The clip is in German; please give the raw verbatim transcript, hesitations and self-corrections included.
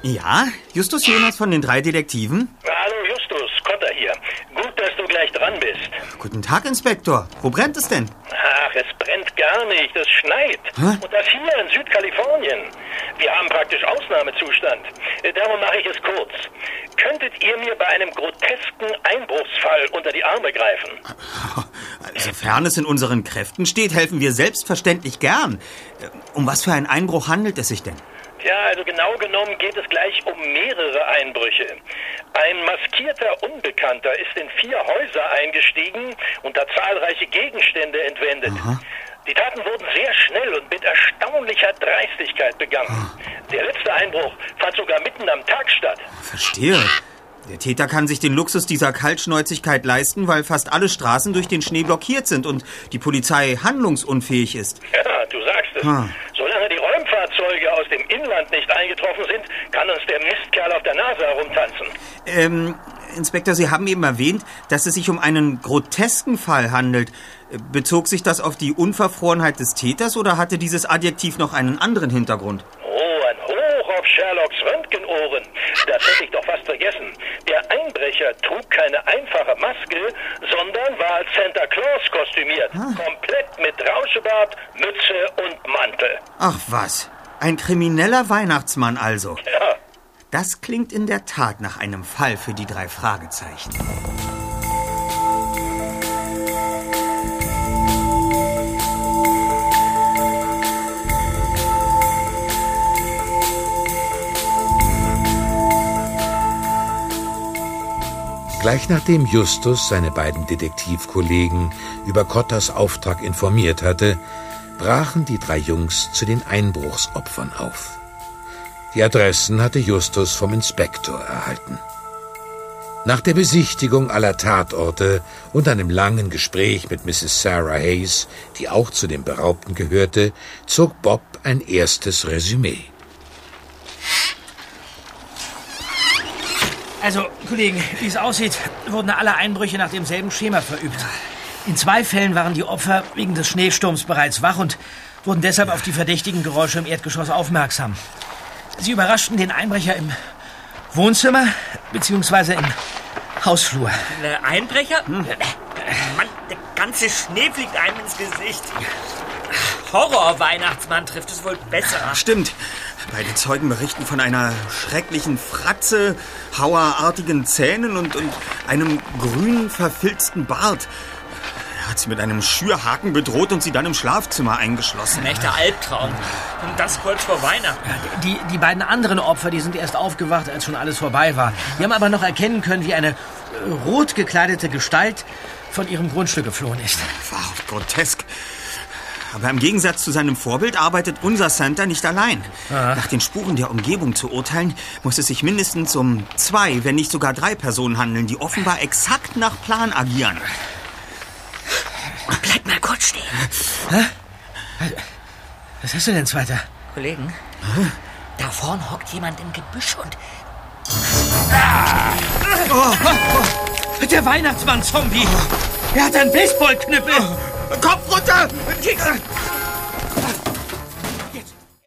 Ja, Justus Jonas von den drei Detektiven. Hallo Justus, Kotter hier. Gut, dass du gleich dran bist. Guten Tag, Inspektor. Wo brennt es denn? Ach, es brennt gar nicht, es schneit. Hä? Und das hier in Südkalifornien. Wir haben praktisch Ausnahmezustand. Darum mache ich es kurz. Könntet ihr mir bei einem grotesken Einbruchsfall unter die Arme greifen? Sofern es in unseren Kräften steht, helfen wir selbstverständlich gern. Um was für einen Einbruch handelt es sich denn? Ja, also genau genommen geht es gleich um mehrere Einbrüche. Ein maskierter Unbekannter ist in vier Häuser eingestiegen und da zahlreiche Gegenstände entwendet. Aha. Die Taten wurden sehr schnell und mit erstaunlicher Dreistigkeit begangen. Der letzte Einbruch fand sogar mitten am Tag statt. Verstehe. Der Täter kann sich den Luxus dieser Kaltschnäuzigkeit leisten, weil fast alle Straßen durch den Schnee blockiert sind und die Polizei handlungsunfähig ist. Ja, du sagst es. Hm. Solange die Räumfahrzeuge aus dem Inland nicht eingetroffen sind, kann uns der Mistkerl auf der Nase herumtanzen. Ähm, Inspektor, Sie haben eben erwähnt, dass es sich um einen grotesken Fall handelt. Bezog sich das auf die Unverfrorenheit des Täters oder hatte dieses Adjektiv noch einen anderen Hintergrund? Oh, ein Hoch auf Sherlocks Röntgenohren. Das hätte ich doch fast vergessen. Der Einbrecher trug keine einfache Maske, sondern war als Santa Claus kostümiert. Ah. Komplett mit Rauschebart, Mütze und Mantel. Ach was, ein krimineller Weihnachtsmann also. Ja. Das klingt in der Tat nach einem Fall für die drei Fragezeichen. Gleich nachdem Justus seine beiden Detektivkollegen über Kotters Auftrag informiert hatte, brachen die drei Jungs zu den Einbruchsopfern auf. Die Adressen hatte Justus vom Inspektor erhalten. Nach der Besichtigung aller Tatorte und einem langen Gespräch mit Misses Sarah Hayes, die auch zu den Beraubten gehörte, zog Bob ein erstes Resümee. Also, Kollegen, wie es aussieht, wurden alle Einbrüche nach demselben Schema verübt. In zwei Fällen waren die Opfer wegen des Schneesturms bereits wach und wurden deshalb auf die verdächtigen Geräusche im Erdgeschoss aufmerksam. Sie überraschten den Einbrecher im Wohnzimmer bzw. im Hausflur. Ein Einbrecher? Hm. Mann, der ganze Schnee fliegt einem ins Gesicht. Horror-Weihnachtsmann trifft es wohl besser. Stimmt. Beide Zeugen berichten von einer schrecklichen Fratze, hauerartigen Zähnen und, und einem grün verfilzten Bart. Er hat sie mit einem Schürhaken bedroht und sie dann im Schlafzimmer eingeschlossen. Ein echter Albtraum. Und das kurz vor Weihnachten. Die, die beiden anderen Opfer, die sind erst aufgewacht, als schon alles vorbei war. Die haben aber noch erkennen können, wie eine äh, rot gekleidete Gestalt von ihrem Grundstück geflohen ist. Wahrhaft grotesk. Aber im Gegensatz zu seinem Vorbild arbeitet unser Santa nicht allein. Aha. Nach den Spuren der Umgebung zu urteilen, muss es sich mindestens um zwei, wenn nicht sogar drei Personen handeln, die offenbar exakt nach Plan agieren. Bleib mal kurz stehen. Hä? Was hast du denn, Zweiter? Kollegen, Hä? da vorn hockt jemand im Gebüsch und... Oh, oh, oh. Der Weihnachtsmann-Zombie! Er hat einen Baseballknüppel! Kopf runter!